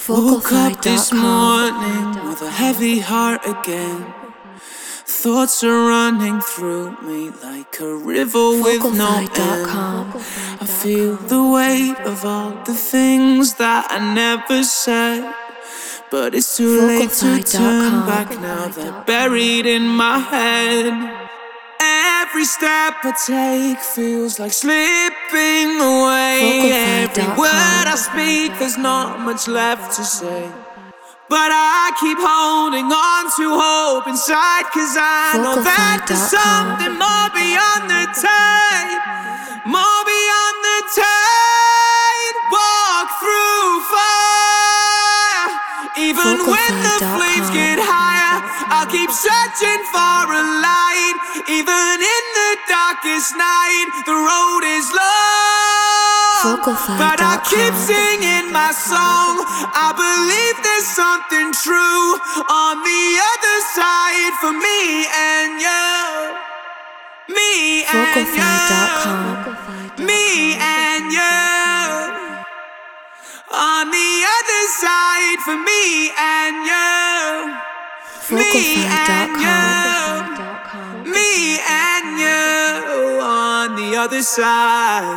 Woke up this morning with a heavy heart again. Thoughts are running through me like a river with no end. I feel the weight of all the things that I never said, but it's too late to turn back now. They're buried in my head. Every step I take feels like slipping away. Every word I speak, there's not much left to say, but I keep holding on to hope inside, 'cause I know that there's something more beyond the tide. More beyond the tide. Walk through fire. Even when the flames get higher, I'll keep searching for a light. Even in the darkest night, the road is long, but I keep singing my song. I believe there's something true on the other side for me and you. Me and you. Me and you. On the other side for me and you. Me and you. Me and you. On the other side.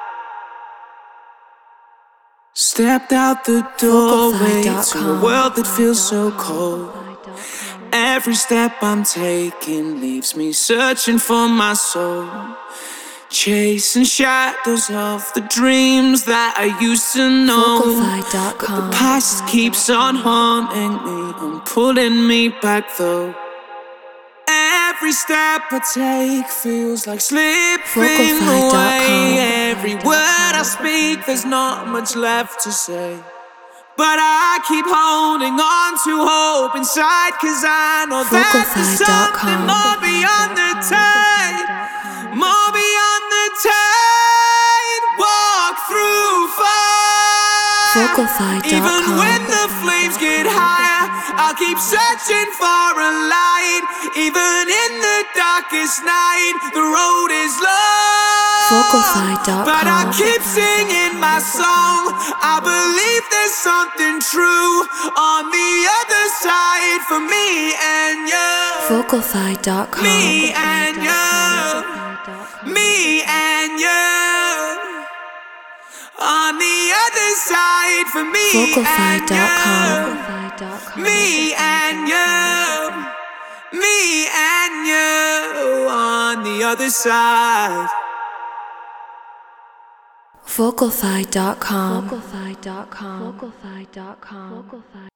Stepped out the doorway to a world that feels so cold. Every step I'm taking leaves me searching for my soul, chasing shadows of the dreams that I used to know. But the past keeps on haunting me and pulling me back though. Every step I take feels like slipping away. Every word I speak, there's not much left to say, but I keep holding on to hope inside, 'cause I know that there's something more beyond the tide. More beyond the tide. Walk through fire. Even when the flames get higher, I'll keep searching for a light. Even in the darkest night, the road is long, but I keep singing my song. I believe there's something true on the other side for me and you. Me and you. Me and you. On the other side for me and you. Me and you. Me and you. On the other side. Vocalfi.com